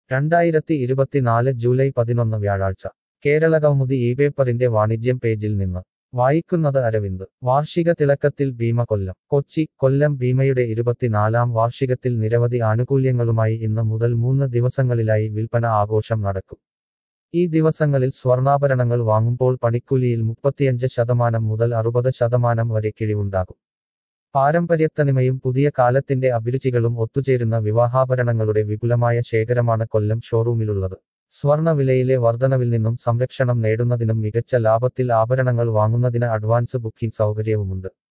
2024 July 11 വ്യാഴാഴ്ച കേരളകൗമുദി ഇപേപ്പറിന്റെ വാണിജ്യം പേജിൽ നിന്ന് വായിക്കുന്നത് അരവിന്ദ് വാർഷിക തിളക്കത്തിൽ ഭീമ കൊല്ലം കൊച്ചി കൊല്ലം ഭീമയുടെ 24ാം വാർഷികത്തിൽ നിരവധി ആനുകൂല്യങ്ങളുമായി ഇന്ന് മുതൽ 3 ദിവസങ്ങളിലായി വിൽപ്പന ആഘോഷം നടക്കും ഈ ദിവസങ്ങളിൽ സ്വർണ്ണാഭരണങ്ങൾ വാങ്ങുമ്പോൾ പണിക്കൂലിയിൽ 35% മുതൽ 60% വരെ കിഴിവുണ്ടാകും പാരമ്പര്യത്തനിമയും പുതിയ കാലത്തിന്റെ അഭിരുചികളും ഒത്തുചേരുന്ന വിവാഹാഭരണങ്ങളുടെ വിപുലമായ ശേഖരമാണ് കൊല്ലം ഷോറൂമിലുള്ളത് സ്വർണ്ണ വിലയിലെ വർധനവിൽ നിന്നും സംരക്ഷണം നേടുന്നതിനും മികച്ച ലാഭത്തിൽ ആഭരണങ്ങൾ വാങ്ങുന്നതിന് അഡ്വാൻസ് ബുക്കിംഗ് സൗകര്യവുമുണ്ട്